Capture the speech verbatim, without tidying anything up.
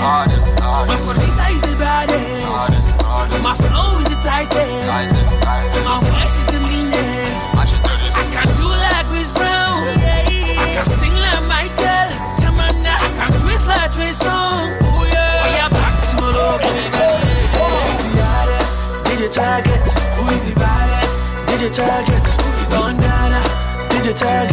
Hardest, hardest. My producer is the baddest. Hardest, hardest. My flow is the tightest. Tightest, tightest. My voice is the meanest. I should do this. I can do like Chris Brown. I can sing like Michael. Jamana. I can twist like Trey Songz. Oh yeah. Oh yeah, back to the low. Who is the baddest? Did you target? Who is the baddest? Did you target? Who is Don Dada? Did you target?